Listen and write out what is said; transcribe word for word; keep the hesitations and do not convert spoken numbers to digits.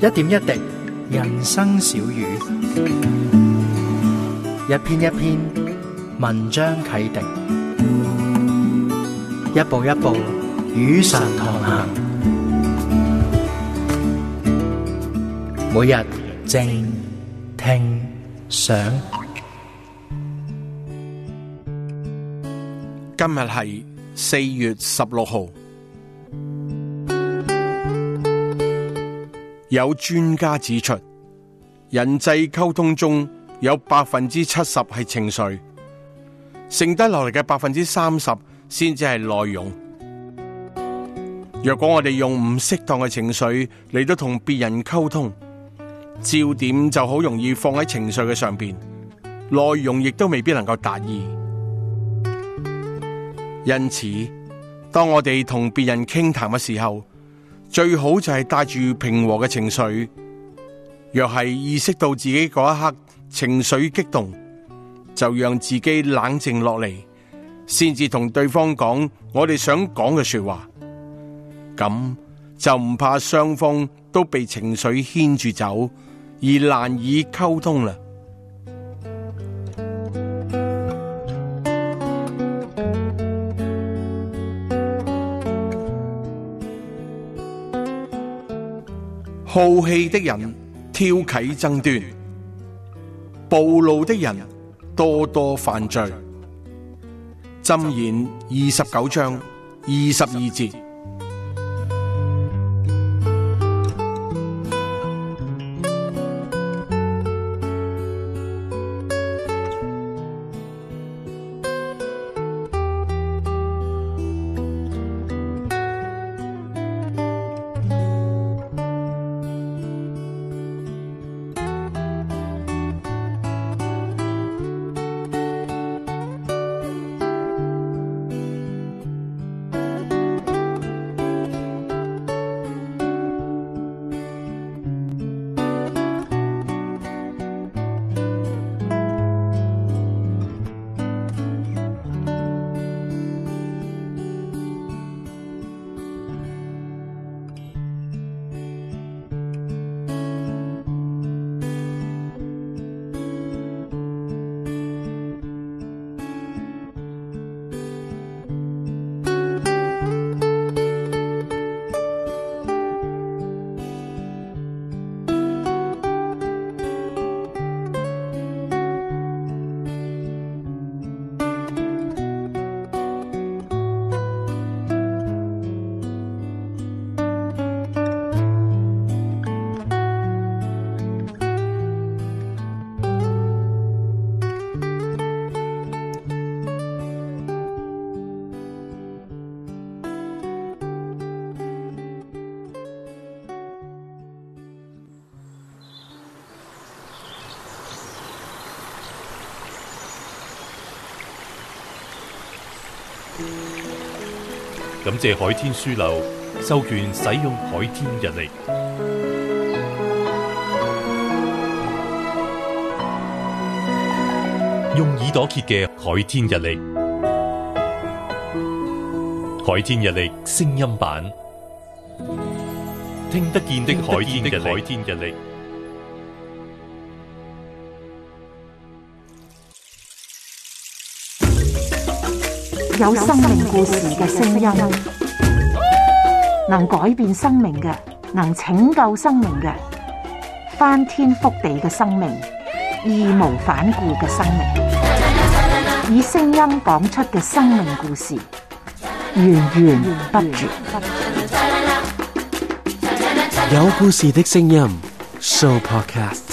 一點一滴，人生小語；一篇一篇，文章啟迪；一步一步，與神同行。每日靜聽想， 今日係四月十六號。有專家指出，人際溝通中有百分之七十係情緒，剩低落嚟嘅百分之三十先至係內容。若果我哋用唔適當嘅情緒嚟到同別人溝通，焦點就好容易放喺情緒嘅上邊，內容亦都未必能夠達意。因此，當我哋同別人傾談嘅時候，最好就係帶住平和嘅情緒。若係意識到自己嗰一刻情緒激動，就讓自己冷靜落嚟，先至同對方講我哋想講嘅說話。咁就唔怕雙方都被情緒牽住走，而難以溝通啦。好氣的人挑起爭端，暴怒的人多多犯罪。箴言二十九章二十二節。 感謝海天書樓授權使用海天日曆，用耳朵揭嘅海天日曆，海天日曆聲音版，聽得見的海天日曆。 有生命故事嘅聲音，能改變生命嘅，能拯救生命嘅，翻天覆地嘅生命，義無反顧嘅生命，以聲音講出嘅生命故事，源源不絕。 有故事的聲音 Show Podcast。